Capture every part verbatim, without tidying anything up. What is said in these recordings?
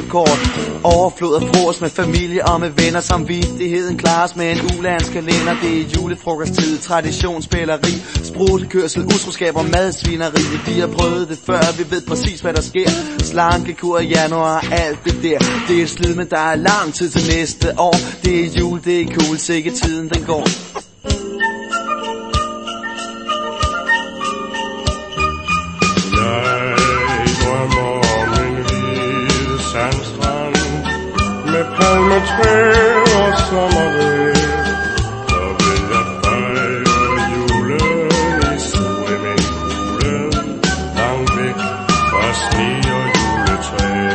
så kort. Overflod af frokost med familie og med venner. Samvittigheden klares med en ulandskalender. Det er julefrokosttid, traditionsspilleri, sprutekørsel, utroskab og madsvineri. Vi har prøvet det før, vi ved præcis hvad der sker. Slankekur i januar, alt det der. Det er et slid, men der er lang tid til næste år. Det er jul, det er cool, sikke tiden den går. Med palmetræ og sommervejr, så vil jeg fejre julen i swimmingpoolen, langt væk fra sne og juletræ.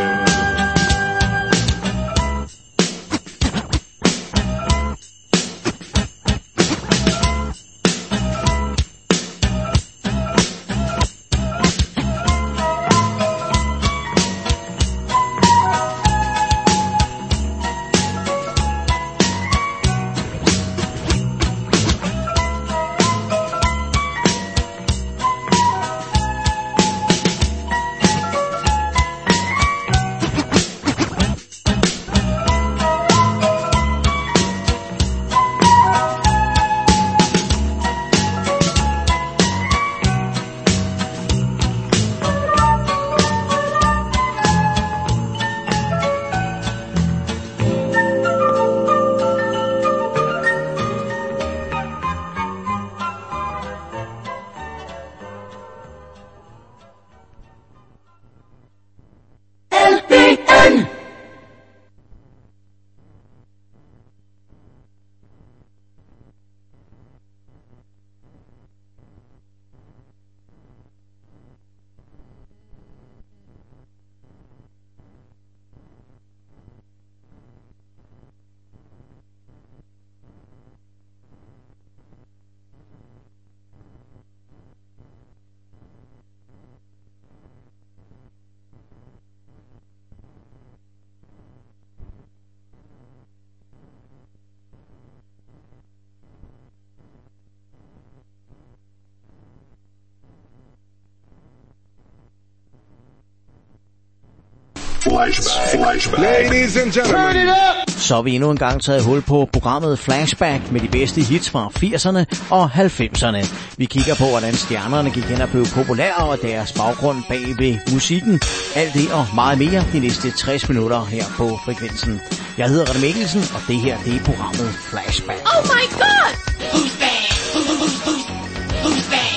Flashback. Ladies and gentlemen. Så har vi endnu en gang taget hul på programmet Flashback med de bedste hits fra firserne og halvfemserne. Vi kigger på, hvordan stjernerne gik hen og blev populære og deres baggrund bag ved musikken. Alt det og meget mere de næste tres minutter her på frekvensen. Jeg hedder Rene Mikkelsen, og det her det er programmet Flashback. Oh my god! Who's bad? Who's, who's, who's bad?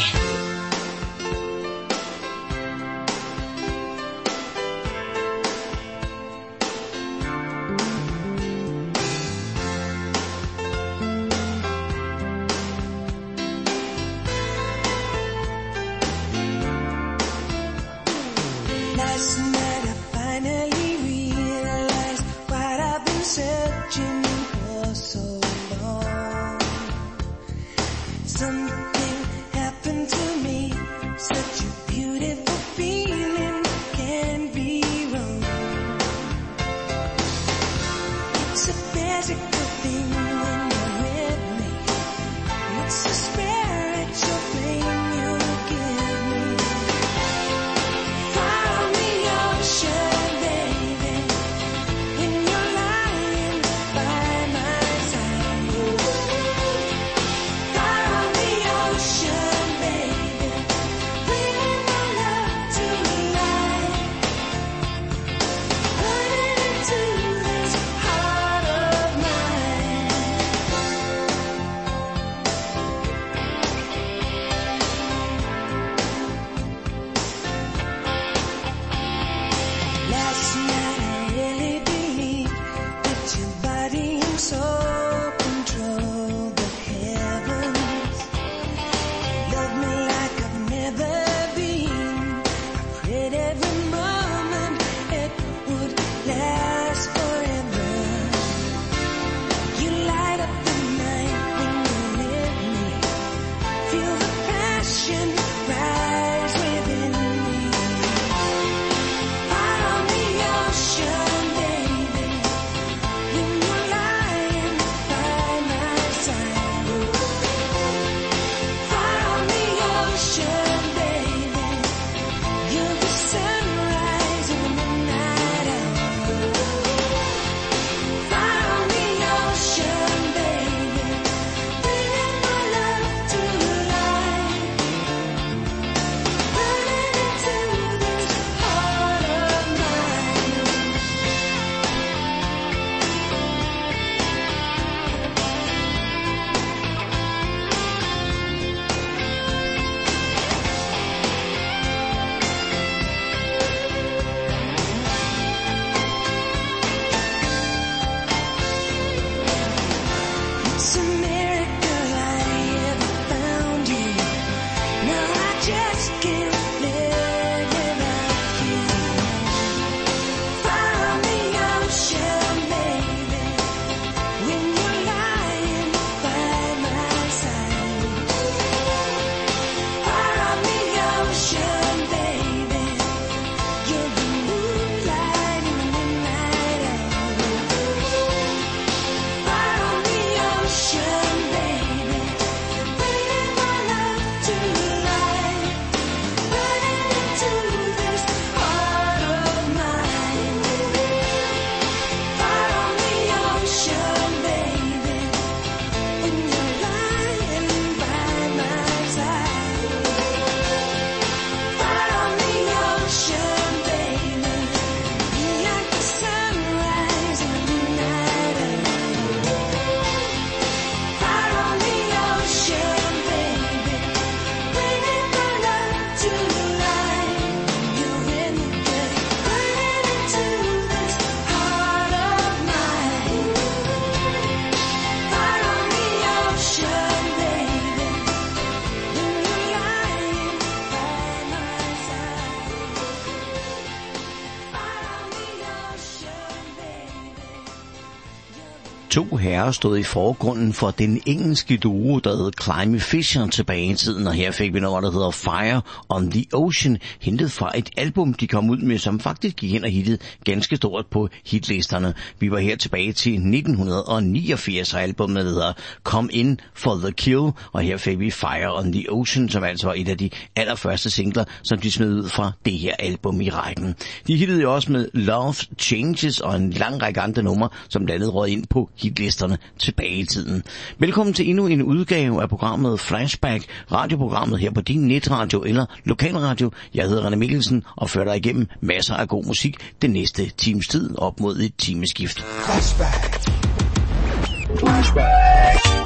To herrer stod i forgrunden for den engelske duo, der hed Climby Fisher tilbage i tiden, og her fik vi noget, der hedder Fire on the Ocean, hentet fra et album, de kom ud med, som faktisk gik hen og hittede ganske stort på hitlisterne. Vi var her tilbage til nitten niogfirs, og albumet hedder Come In for the Kill, og her fik vi Fire on the Ocean, som altså var et af de allerførste singler, som de smed ud fra det her album i rækken. De hittede jo også med Love Changes og en lang række andre numre, som blandt andet rød ind på hitlisterne tilbage i tiden. Velkommen til endnu en udgave af programmet Flashback, radioprogrammet her på din netradio eller lokalradio. Jeg hedder René Mikkelsen og fører dig igennem masser af god musik den næste times tid op mod et timeskift. Flashback. Flashback.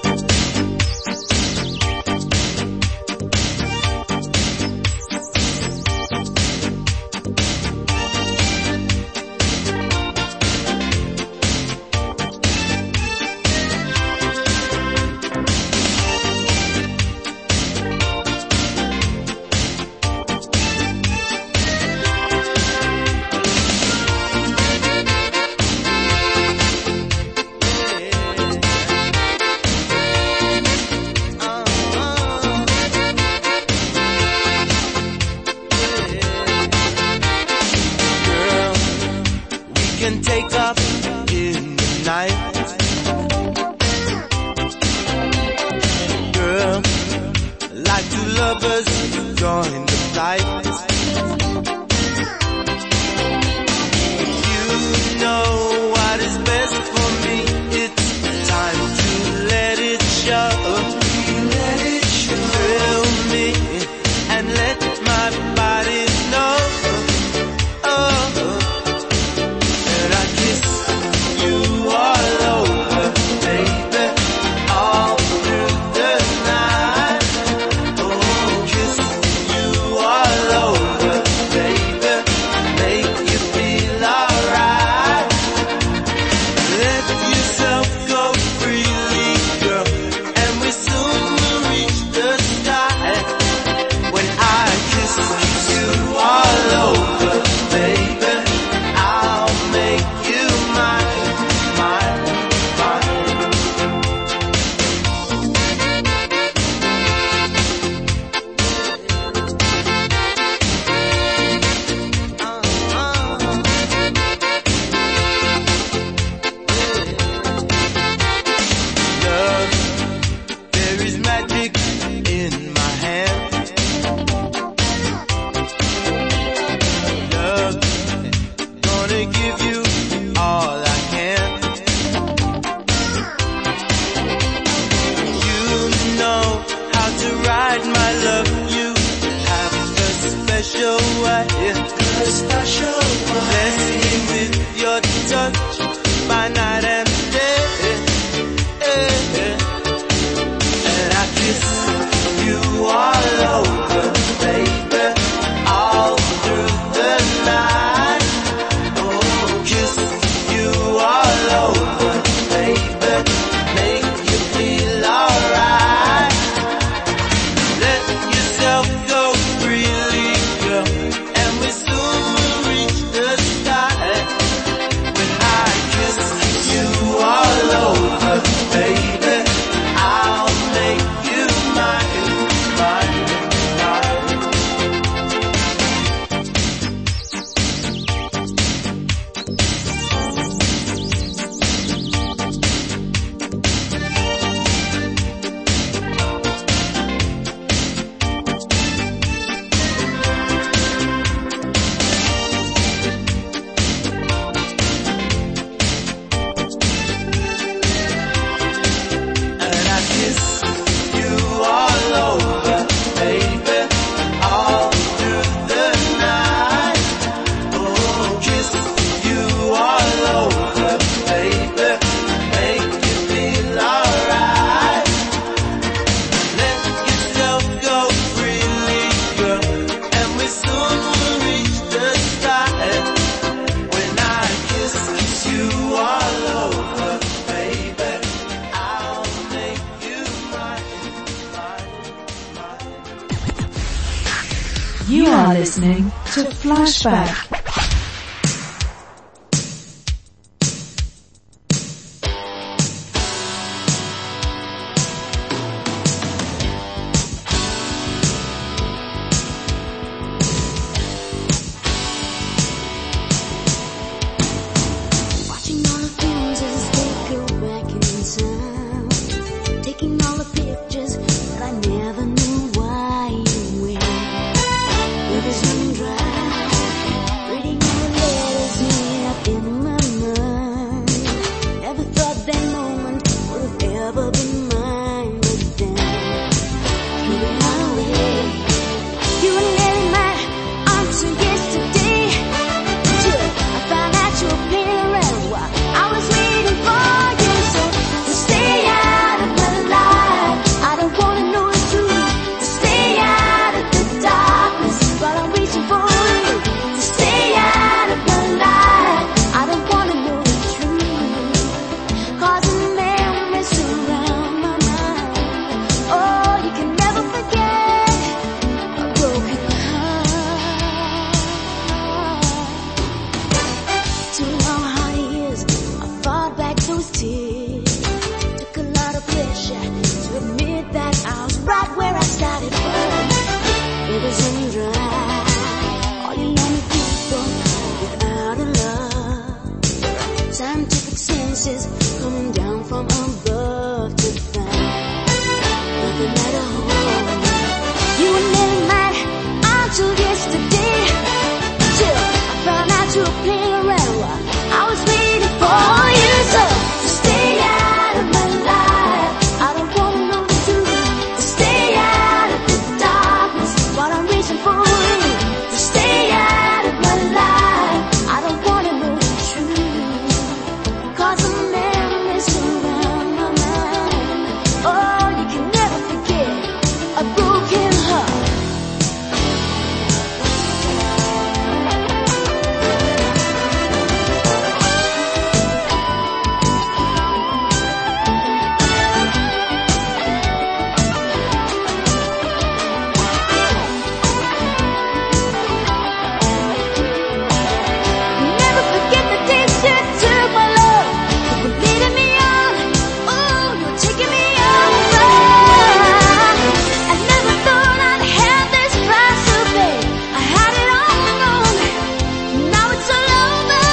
You are listening to Flashback. voices coming down from above to find nothing at all. You were never mine until yesterday, till I found out you were playing around while I was waiting for you. So, so stay out of my life. I don't wanna know the truth. So stay out of the darkness while I'm reaching for you. So stay out of my life. I don't wanna know the truth. Cause the memories surround my mind. Oh, you can never forget a broken heart. Never forget the days you took my love. You were leading me on. Oh, you were taking me on a ride. I never thought I'd have this price to pay. I had it all wrong. Now it's all over.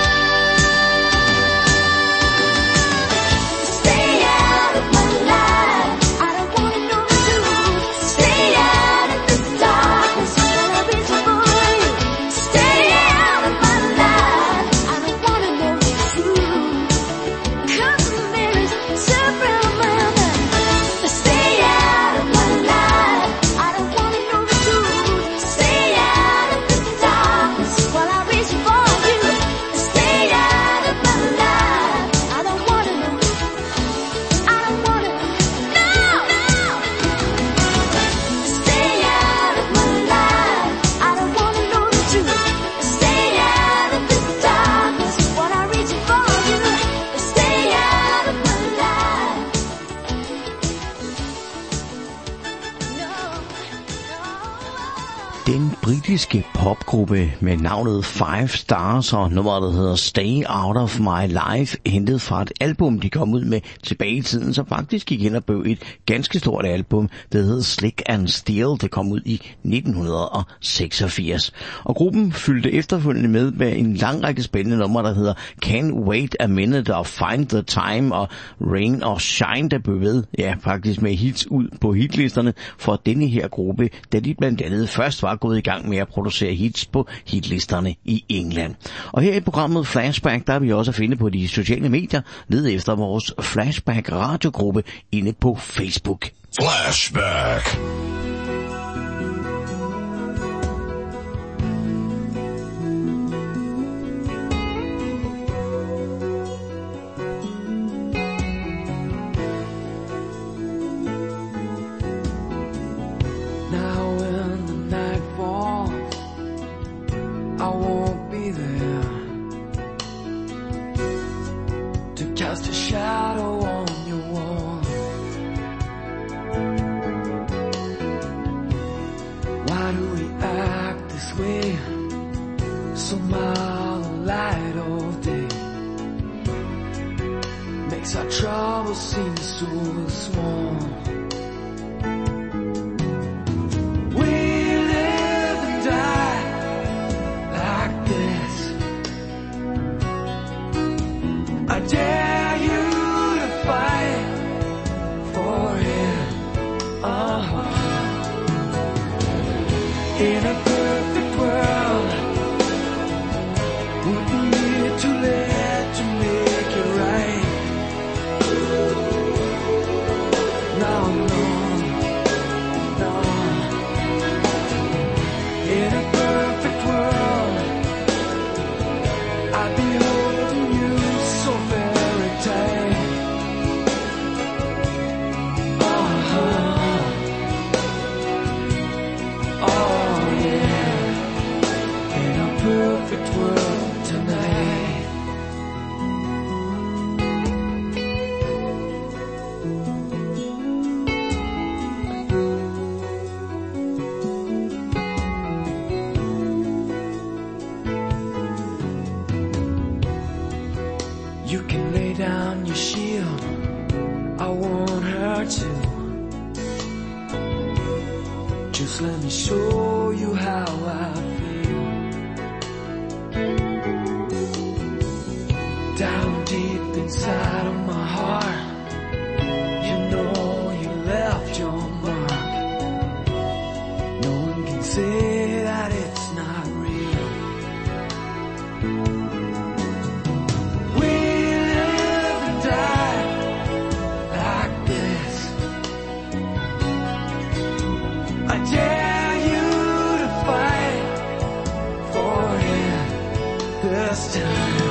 Stay out of my life. I don't wanna know the truth. Stay out of the darkness when I reach for you. Stay out of my life. I don't wanna know the truth. Cause the mirrors surround my mind. Stay out of my life. I don't wanna know the truth. Stay out of the darkness while I reach for you. Stay out of my life. I don't wanna know. I don't wanna. No, no. Stay out of my life. I don't wanna know the truth. Stay out of the darkness while I reach for you. Stay out of my life. No, no. Den britiske popgruppe med navnet Five Stars og nummeret, der hedder Stay Out of My Life, hentet fra et album, de kom ud med tilbage i tiden, som faktisk gik hen og blev et ganske stort album, der hedder Slick and Steel. Det kom ud i nitten seksogfirs. Og gruppen fyldte efterfølgende med med en lang række spændende numre, der hedder Can't Wait a Minute og Find the Time og Rain or Shine, der blev ved, ja, faktisk med hits ud på hitlisterne for denne her gruppe, da de blandt andet først var gået i gang med at producere hits på hitlisterne i England. Og her i programmet Flashback, der er vi også at finde på de sociale medier, led efter vores Flashback radiogruppe inde på Facebook. Flashback. Now when the night falls, I won't be there to cast a shadow on your wall. Why do we act this way? Somehow the light of day makes our trouble seem so small. I dare you to fight for it. Uh-huh. In a perfect world, wouldn't be too late to make it right. No, no, no. In a perfect world, I'd be holding you so very tight. Uh-huh. Oh yeah. In a perfect world tonight. You can lay down your shield, I won't hurt you. Just let me show you how I feel. down deep inside of my heart, you know you left your mark. No one can say that it's not real. We live and die like this. I dare you to fight for it this time.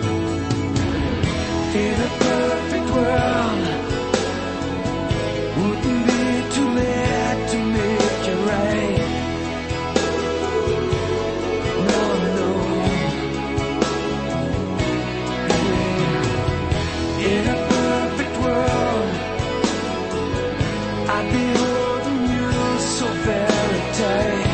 In a perfect world, wouldn't be too late to make it right. No, no. Yeah. In a perfect world, I'd be holding you so very tight.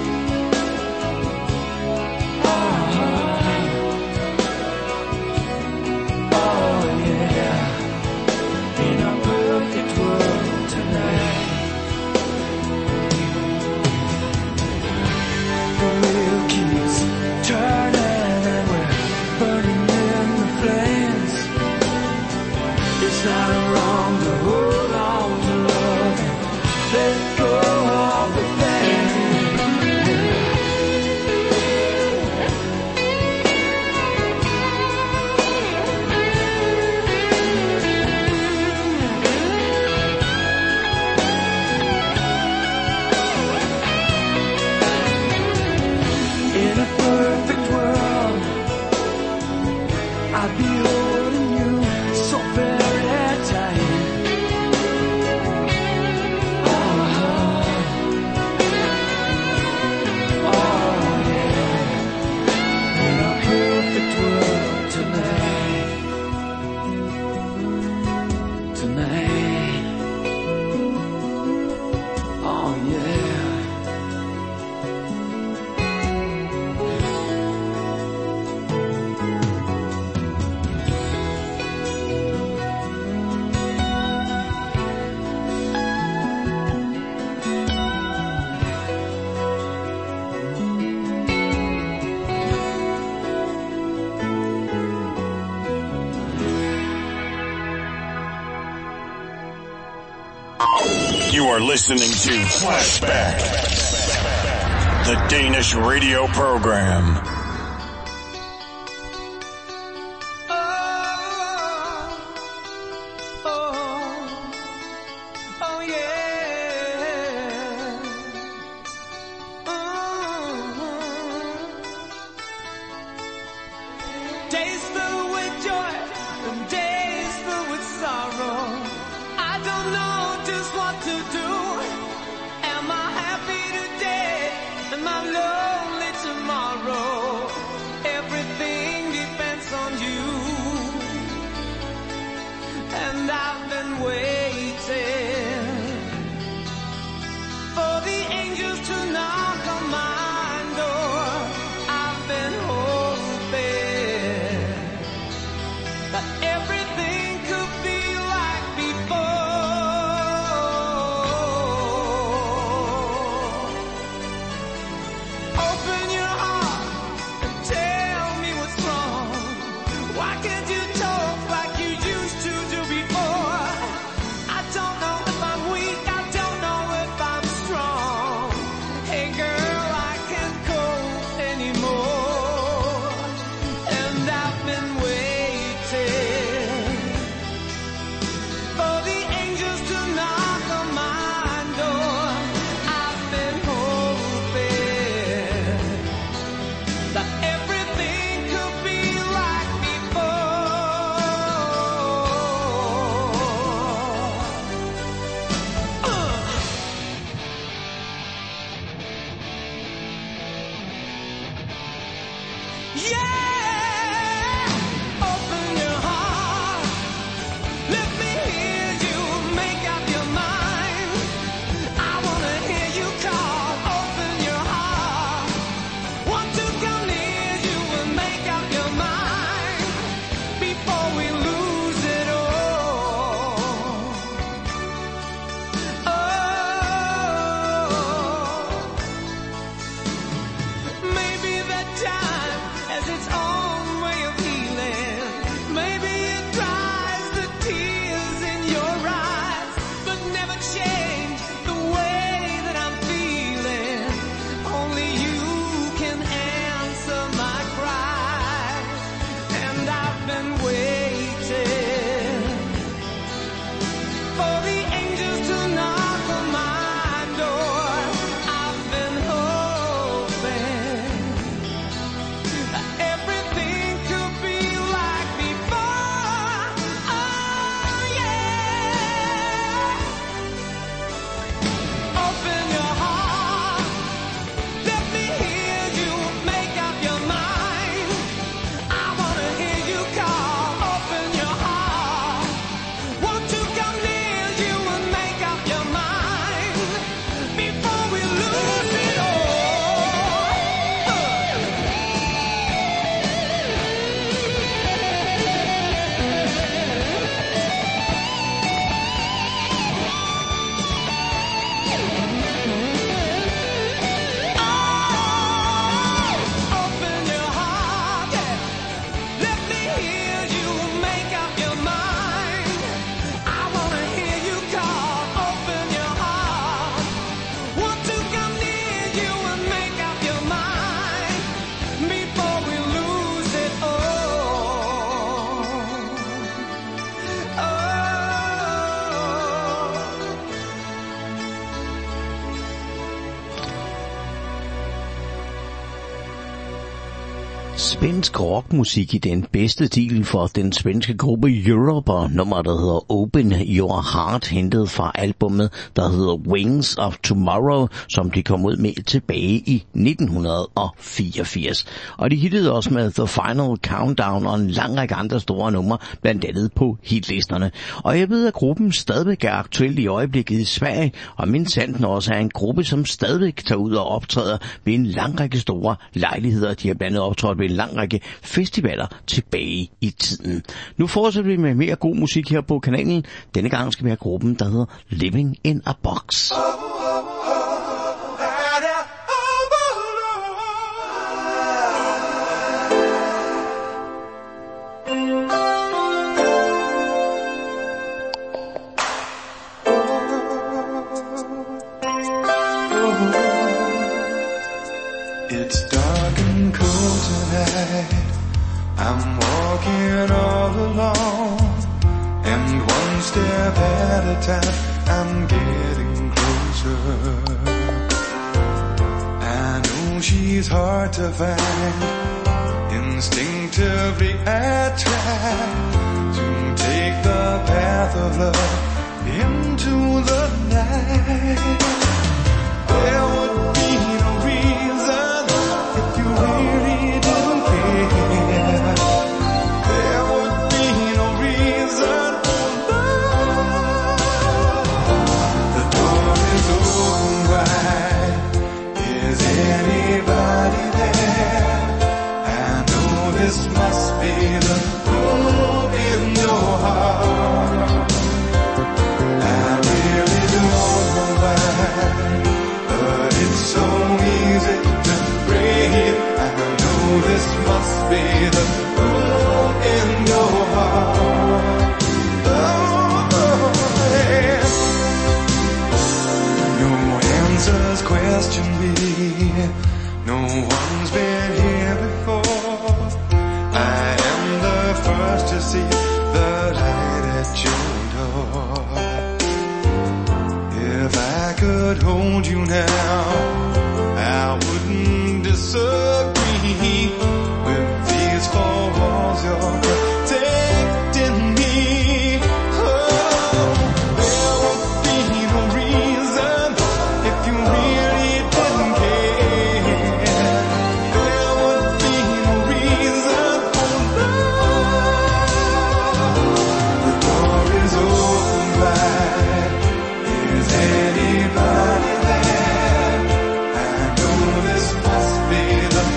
Not wrong to hold on to love and let go of the pain. In a perfect world, I'd be holding you so very You are listening to Flashback, the Danish radio program. Everything could be like before. Svensk rockmusik i den bedste stil for den svenske gruppe Europe, og nummer der hedder Open Your Heart, hentet fra albumet der hedder Wings of Tomorrow, som de kom ud med tilbage i nitten fireogfirs. Og de hittede også med The Final Countdown og en lang række andre store numre, blandt andet på hitlisterne. Og jeg ved, at gruppen stadigvæk er aktuel i øjeblikket i Sverige, og min sanden også er en gruppe, som stadigvæk tager ud og optræder ved en lang række store lejligheder. De har blandt andet optrådt ved en lang række festivaler tilbage i tiden. Nu fortsætter vi med mere god musik her på kanalen. Denne gang skal vi have gruppen, der hedder Living in a Box. It's dark and cold tonight. I'm walking all alone, and one step at a time I'm getting closer. I know she's hard to find. Instinctively I try to take the path of love into the night. There would be no reason if you really didn't care. There would be no reason for love. The door is open wide. Is anybody there? I know this must be the room in your heart. I really don't know why, but it's so easy to breathe. I know this must be the room in your heart. Oh, oh, yeah. No answers question me. No one's been here before. I am the first to see the light at your door. If I could hold you now, I wouldn't disagree with these four walls you're protecting me. Oh, there would be no reason if you really didn't care. There would be no reason for love. The door is open wide. Is anybody there? I know this must be the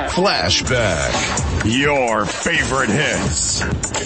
Flashback. Your favorite hits.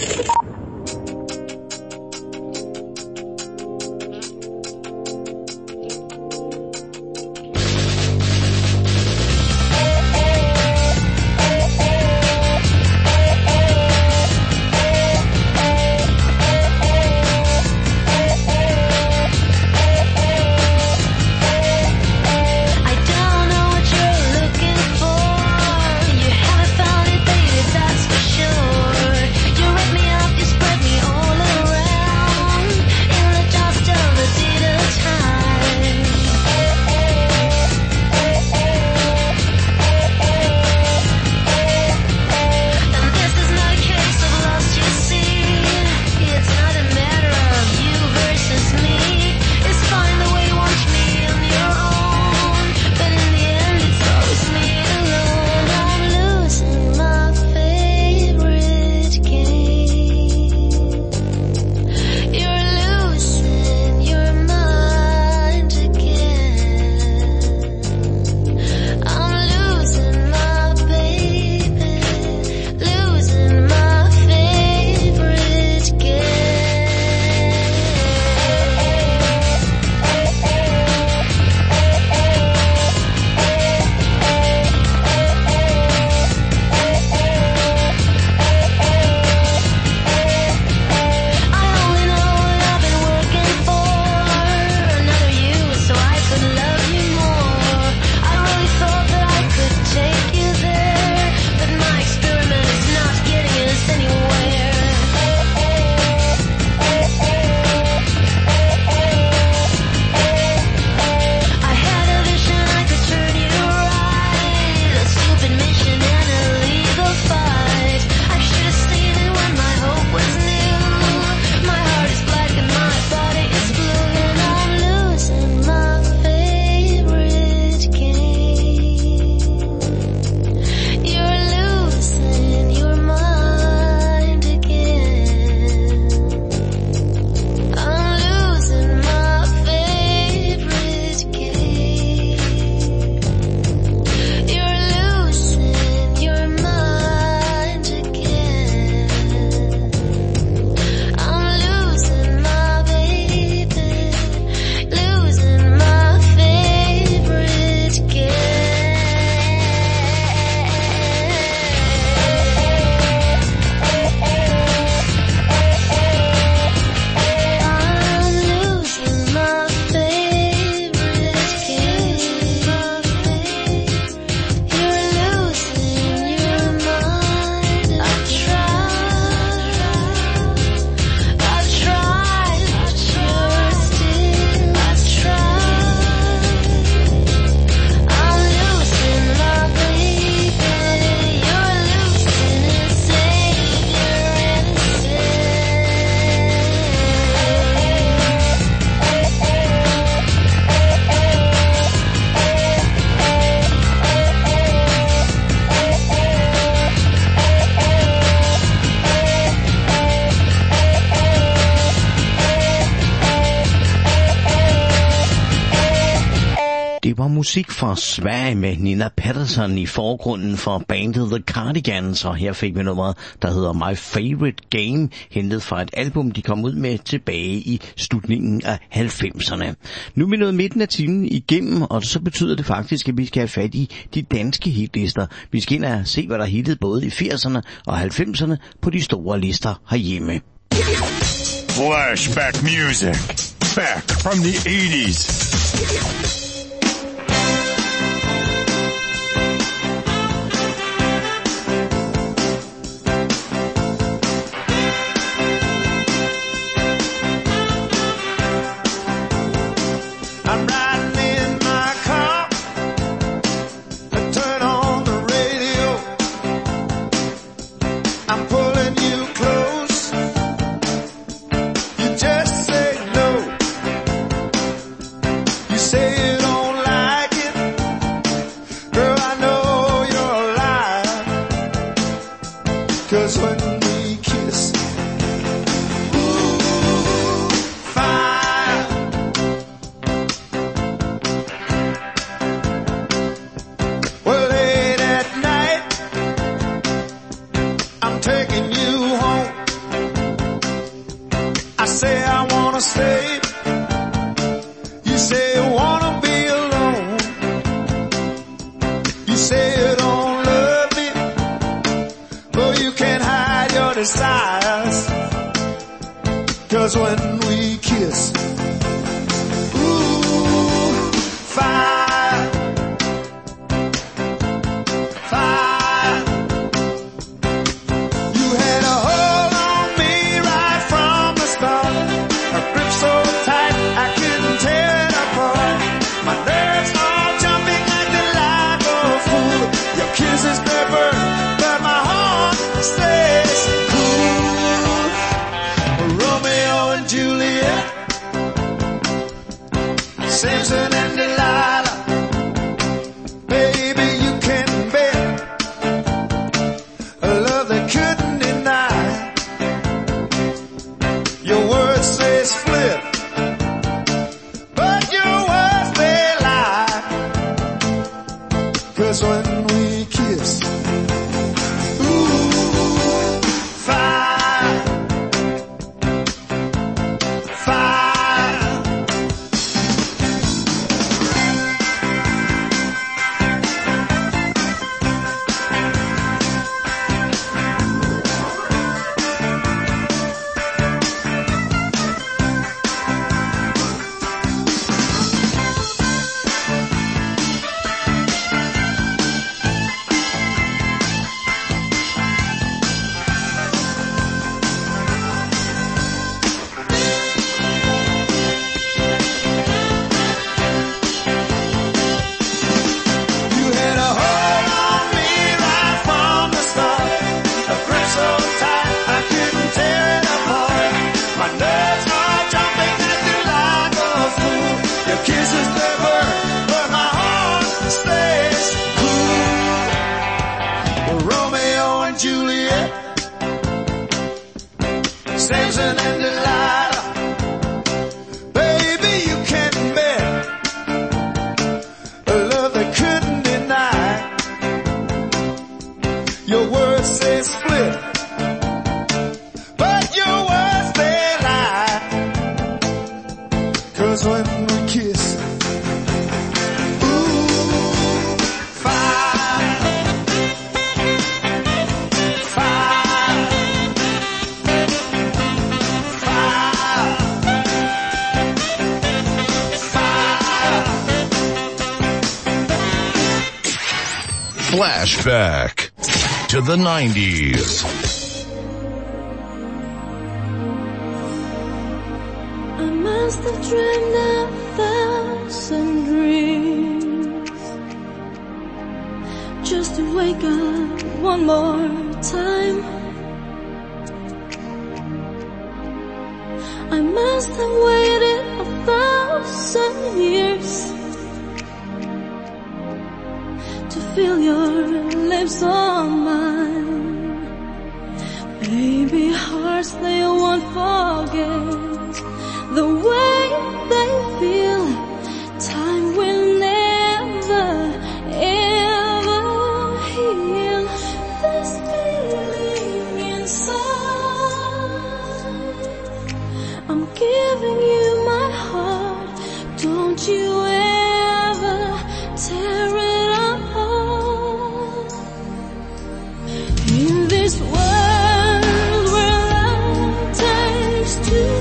Det var musik fra Sverige med Nina Pettersson i forgrunden for bandet The Cardigans, og her fik vi nummeret, der hedder My Favorite Game, hentet fra et album, de kom ud med tilbage i slutningen af halvfemserne. Nu er vi nået midten af timen igennem, og så betyder det faktisk, at vi skal have fat i de danske hitlister. Vi skal ind og se, hvad der hittede både i firserne og halvfemserne på de store lister herhjemme. Flashback music. Back from the eighties. Say it Samson and Delilah. Baby, you can bet a love they couldn't deny. Your words say split, but your words they lie. 'Cause when we kiss, ooh, fire, fire. You had a hold on me right from the start, a grip so tight I couldn't tear it apart. My nerves are jumping at you like a fool. Your kisses they burn, but my heart stays cool. Romeo and Juliet, Samson and Delilah. Baby, you can bet a love they couldn't deny. Your words say split, but your words they lie. 'Cause when we kiss, ooh, fire, fire, fire, fire. Flashback to the nineties. I must have dreamed a thousand dreams just to wake up one more time. I must have waited a thousand years to feel your lips on mine. Baby, hearts they won't forget the way they feel. Time will never, ever heal this feeling inside. I'm giving you my heart, don't you ever tear it apart. In this world where love takes two,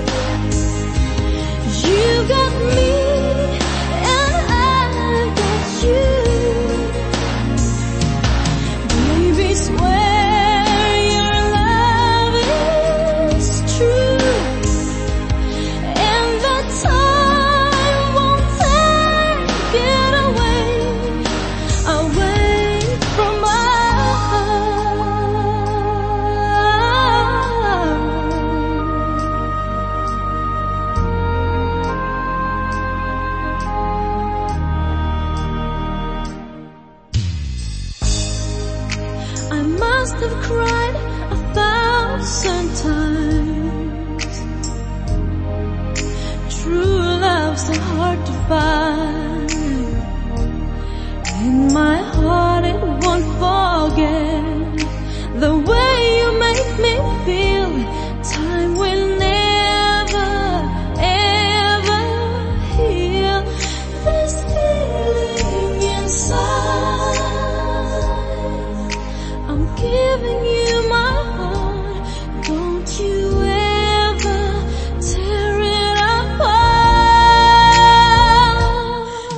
you got me and I got you. Baby, swear your love is true, and the time won't take it away, away from my heart. I must have cried a thousand times. True love's so hard to find. In my heart it won't forget the way you make me feel. Time will never, ever heal this feeling inside. I'm giving you my heart, don't you ever tear it apart.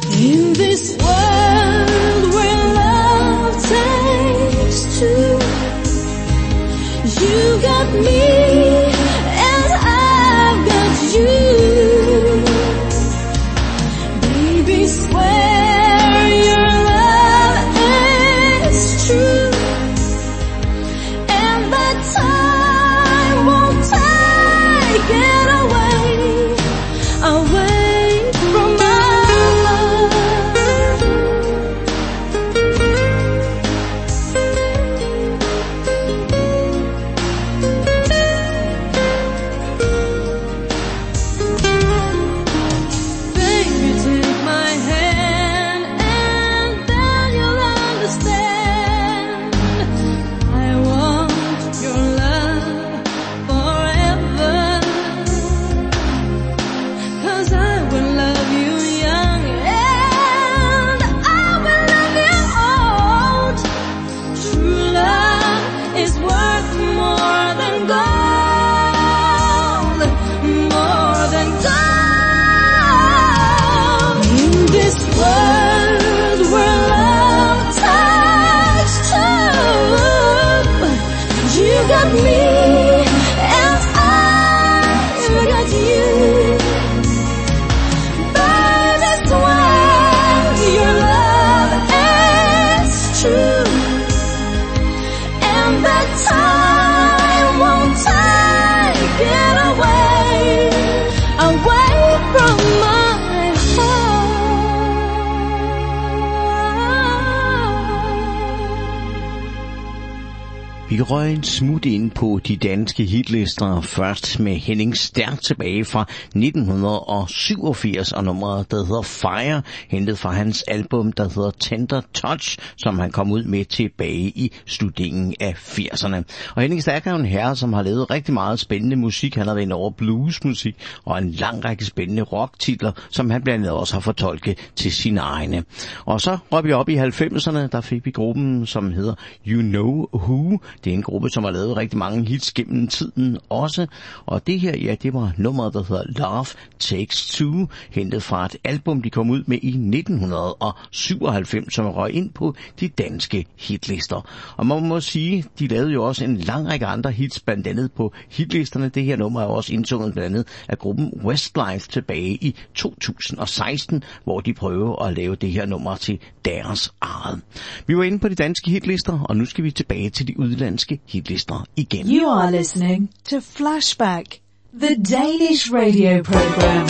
Vi røg en smut ind på de danske hitlister, først med Henning Stærk tilbage fra nitten syvogfirs og nummeret, der hedder Fire, hentet fra hans album, der hedder Tender Touch, som han kom ud med tilbage i slutningen af firserne. Og Henning Stærk er en herre, som har lavet rigtig meget spændende musik. Han har været over bluesmusik og en lang række spændende rocktitler, som han blandt andet også har fortolket til sine egne. Og så røg vi op i halvfemserne, der fik vi gruppen, som hedder You Know Who. Det er en gruppe, som har lavet rigtig mange hits gennem tiden også. Og det her, ja, det var nummeret, der hedder Love Takes Two, hentet fra et album, de kom ud med i nitten syvoghalvfems, som røg ind på de danske hitlister. Og man må sige, de lavede jo også en lang række andre hits, blandt andet på hitlisterne. Det her nummer er også indsunget blandt andet af gruppen Westlife tilbage i to tusind og seksten, hvor de prøver at lave det her nummer til deres eget. Vi var inde på de danske hitlister, og nu skal vi tilbage til de udlandske hitlister igen. You are listening to Flashback, the Danish radio program.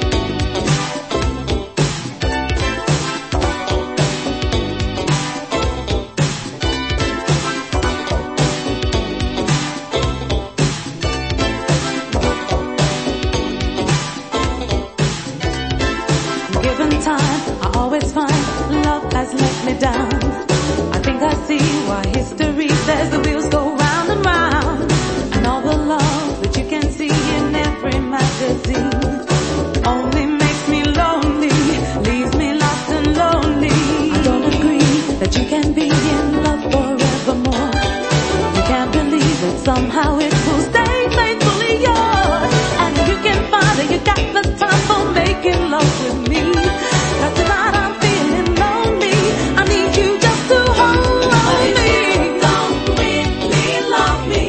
Given time, I always find love has let me down. I think I see why history says the wheels go round and round. And all the love that you can see in every magazine only makes me lonely, leaves me lost and lonely. I don't agree that you can be in love forevermore. You can't believe that somehow it will stay faithfully yours. And you can find that you got the time for making love with me. Cause tonight I'm feeling lonely. I need you just to hold me. Don't really love me.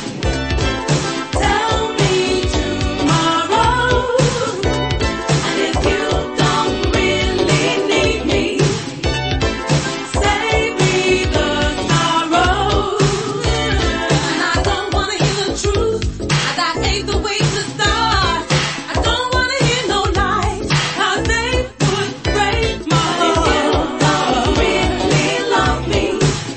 Tell me tomorrow. And if you don't really need me, save me the sorrow. And I don't wanna hear the truth, and I hate the way to start. I don't wanna hear no lies, cause they would break my heart. If you don't really love me,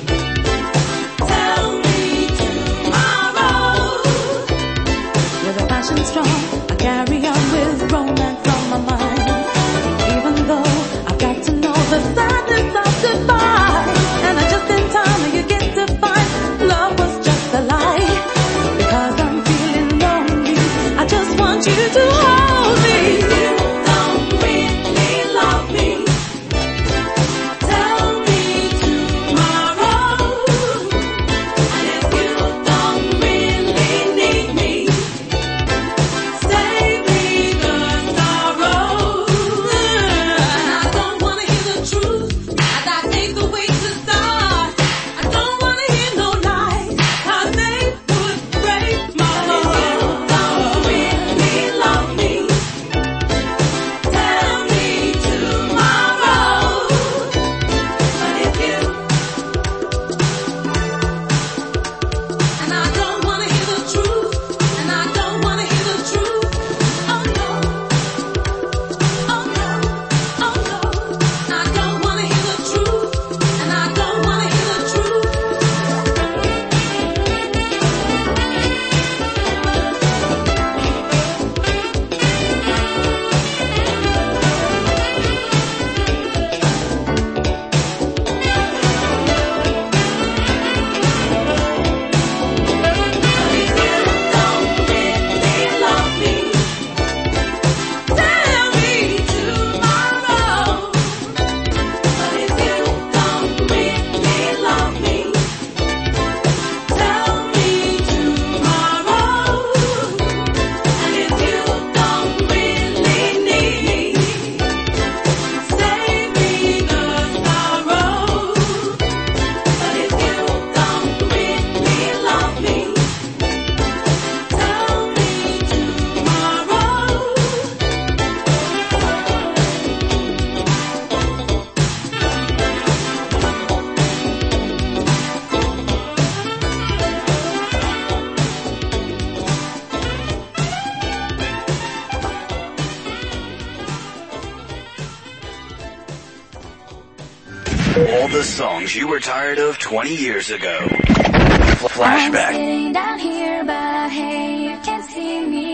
tell me tomorrow. With a passion strong, I carry on with romance on my mind. Even though I've got to know the sadness of goodbye. And I just in time you get to find love was just a lie. Because I'm feeling lonely, I just want you to hold me. If you don't really love me, tell me tomorrow. And if you don't really need me, save me the sorrow. And I don't wanna hear the truth, and I hate the way to start. I don't wanna hear no lies, cause they would break my heart. If you don't really love me, tell me tomorrow. But if you, and I don't wanna hear the truth, and I don't wanna hear the truth. Oh no, oh no, oh no. I don't wanna hear the truth, and I don't wanna hear the truth. All the songs you were tired of twenty years ago. Flashback. I'm sitting down here, but hey, you can't see me.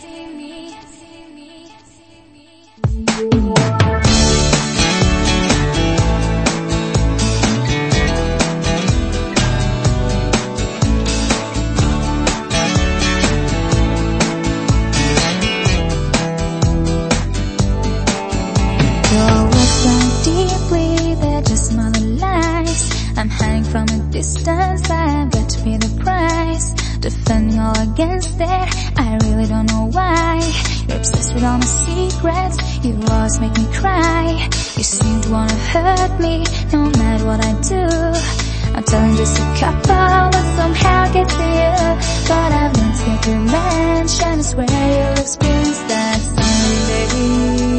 Your words sound deeply, they're just smaller lies. I'm hiding from a distance, I've got to pay the price. Defending all against it, I really don't know why. You're obsessed with all my secrets, you always make me cry. You seem to wanna hurt me, no matter what I do. I'm telling just a couple, but somehow get to you. But I've learned to get revenge, and I swear you'll experience that someday.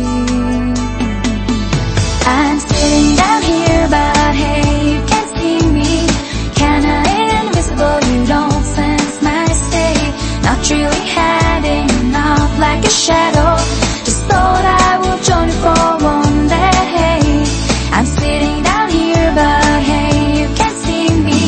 I'm sitting down here, but hey, you can't see me. Kinda invisible, you don't sense my state. Not really hiding off like a shadow. Just thought I would join you for one day. I'm sitting down here, but hey, you can't see me.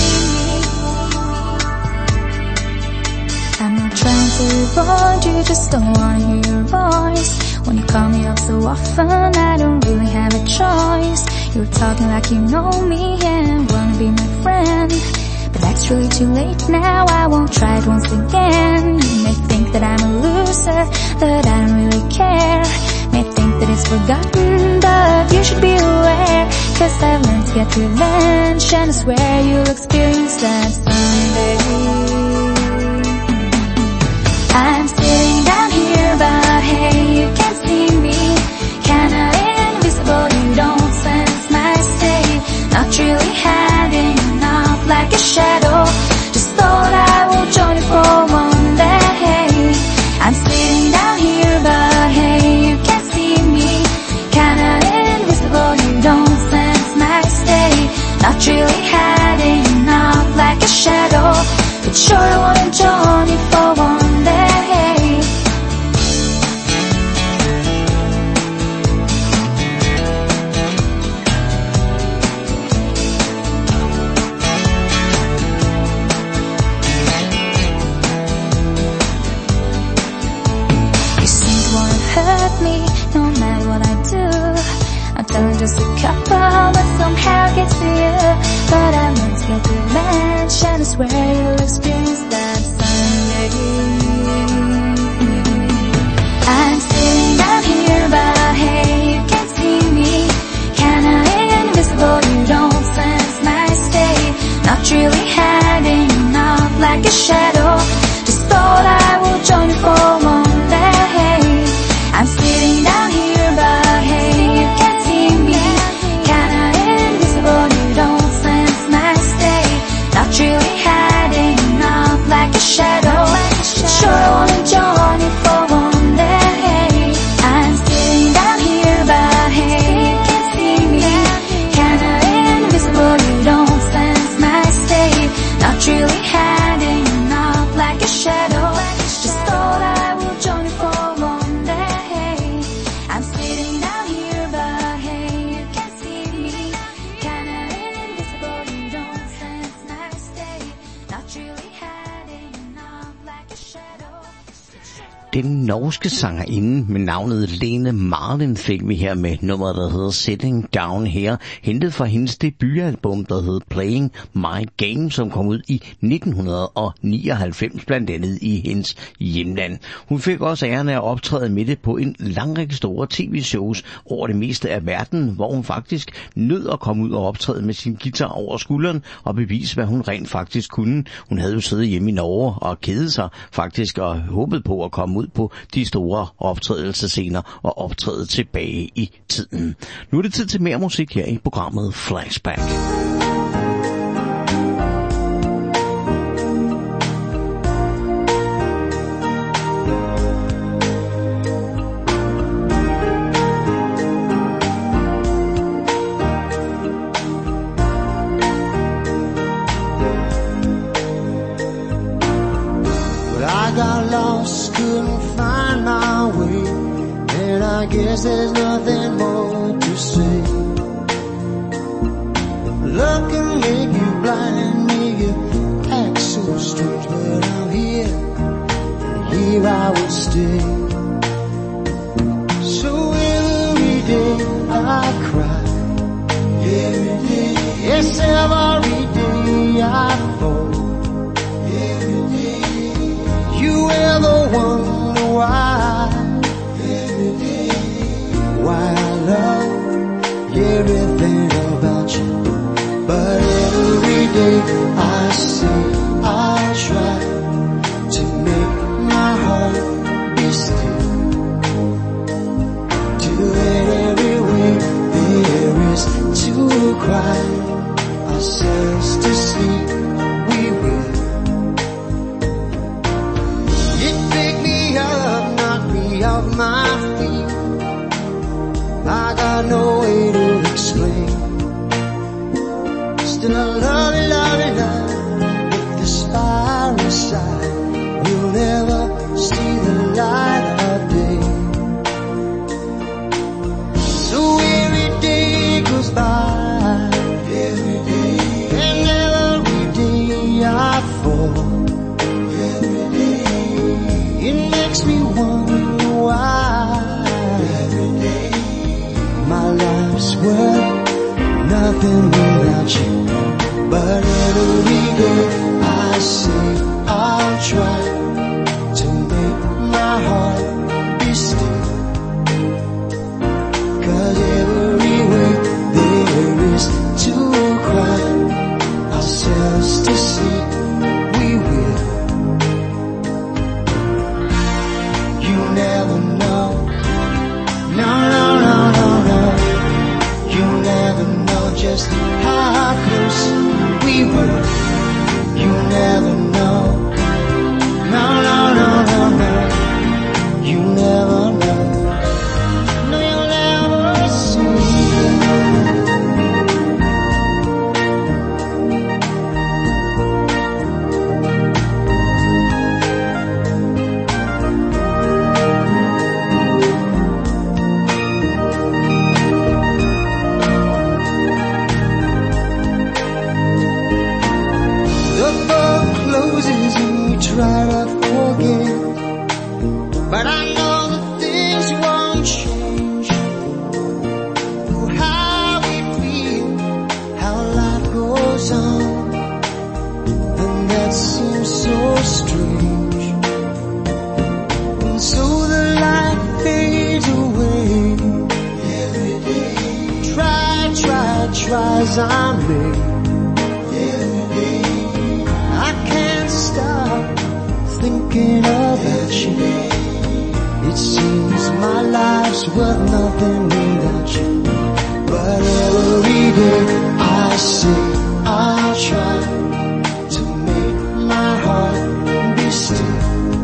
I'm not trying to avoid you, just don't wanna hear your voice. When you call me up so often, I don't really have a choice. You're talking like you know me and wanna be my friend. But that's really too late now, I won't try it once again. You may think that I'm a loser, that I don't really care. May think that it's forgotten, but you should be aware. Cause I've learned to get revenge, and I swear you'll experience that someday. I'm sitting down here, but hey, you can't see me. Kinda invisible, you don't sense my state. Not really hiding off like a shadow. Just thought I would join you for one day. I'm sitting down here, but hey, you can't see me. Kinda invisible, you don't sense my state. Not really hiding off like a shadow. But sure I wanna join you for one day. Me, no matter what I do. I'm telling just a couple, but somehow gets to you. But I meant to get revenge, and I swear you'll experience that someday. I'm sitting down here, but hey, you can't see me. Kinda invisible, you don't sense my state. Not really hiding off like a shadow. Just thought I would join you for one day. I'm sitting down here, but hey, you can't see me. Kinda invisible, you don't sense my state. Not really hiding off like a shadow. Sure I wanna join you for one day. I'm sitting down here, but hey, you can't see me. Kinda invisible, you don't sense my state. Not really hiding off like a shadow. Just thought I would join you for one day. I'm sitting down here, but hey, you can't see me. Kinda invisible, you don't sense my state. Not really hiding off like a shadow. Den norske sangerinde med navnet Lene Marlin fik vi her med nummeret, der hedder Sitting Down Here, hentet fra hendes debutalbum, der hed Playing My Game, som kom ud i nitten nioghalvfems, blandt andet i hendes hjemland. Hun fik også æren af at optræde midt på en lang række store tv-shows over det meste af verden, hvor hun faktisk nød at komme ud og optræde med sin guitar over skulderen og bevise, hvad hun rent faktisk kunne. Hun havde jo siddet hjemme i Norge og kedet sig faktisk og håbet på at komme ud på de store optrædelsescener og optræde tilbage i tiden. Nu er det tid til mere musik her i programmet Flashback. I guess there's nothing more to say. Love can make you blind, make you here I will stay. So every day I cry, every day, yes, every day I fall, every day. You ever wonder why, every day, why I love everything about you? But every day I say I'll try to make my heart be still. To every way there is to cry ourselves to sleep, we will. It picked me up, knocked me off my feet. I got no way to explain. Still I love it, love it, love it. If the fire inside will never see the light of day. So every day goes by, every day, and every day I fall, every day. It makes me wonder why, every day, my life's worth nothing without you. But every day I say I'll try to make my heart be still. Cause every way there is to cry ourselves to sleep, we will. You never know, no, no, no, no, no. You never know just how close we were. You never know, no, no, no, no, no. You never know, no, you'll never see. Try to forget, but I know that things won't change. Oh, how we feel, how life goes on, and that seems so strange. And so the light fades away. Every day, try, try, try as I may. Every day, I can't stop thinking about you. It seems my life's worth nothing without you. But every day I say I'll try to make my heart be still.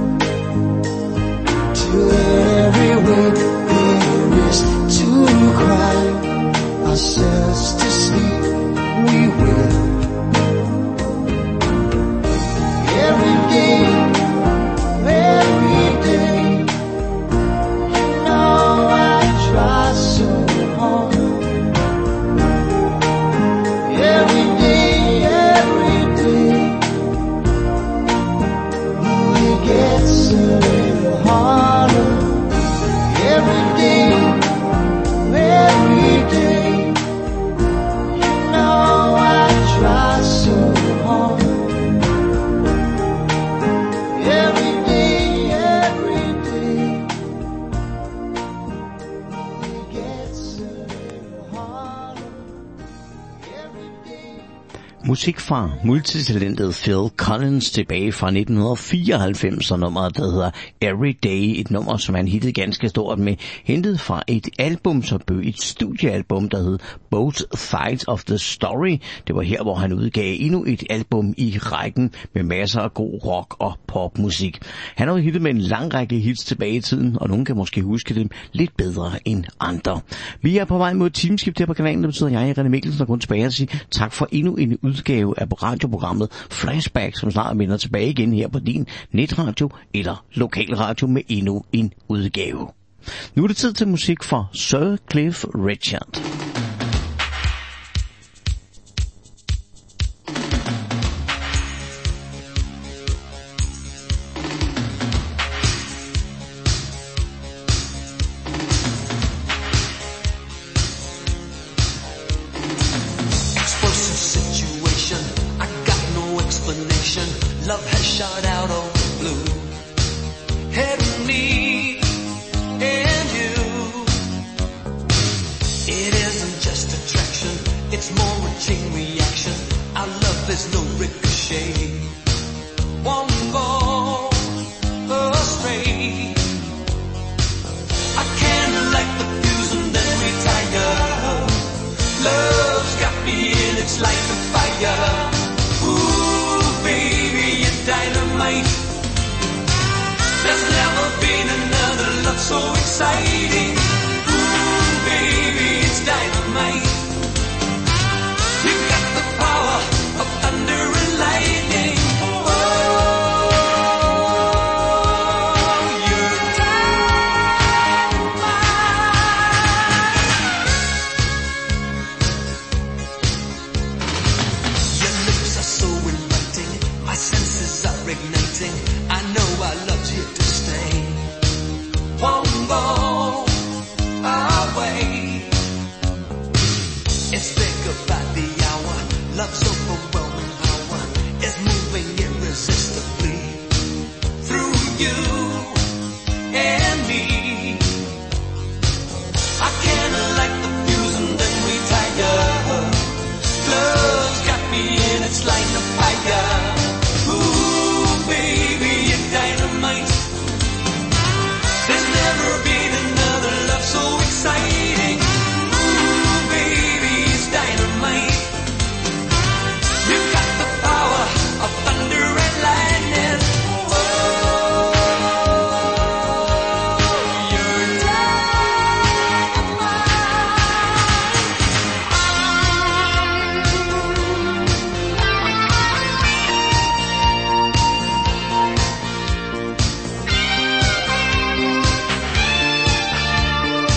To every way there is to cry ourselves to sleep, we will. Every day, every day, you know I try so hard. Every day, every day, it gets a little harder. Every day, every day, you know I try so hard. Musik fra multitalentet Phil Collins tilbage fra nitten fireoghalvfems, og nummeret, der hedder Every Day, et nummer, som han hittede ganske stort med, hentet fra et album, som blev et studiealbum, der hed Both Sides of the Story. Det var her, hvor han udgav endnu et album i rækken med masser af god rock og popmusik. Han har hittet med en lang række hits tilbage i tiden, og nogen kan måske huske dem lidt bedre end andre. Vi er på vej mod et teamskift her på kanalen, det betyder, at jeg, René Mikkelsen, er kun tilbage og sige tak for endnu en udgave af radioprogrammet Flashback, som snart vender tilbage igen her på din netradio eller lokalradio med endnu en udgave. Nu er det tid til musik fra Sir Cliff Richard. it's more a chain reaction. Our love, there's no ricochet. Won't go astray. I can't light the fuse and then retire. Love's got me in its like a fire. Ooh, baby, you're dynamite. There's never been another love so exciting.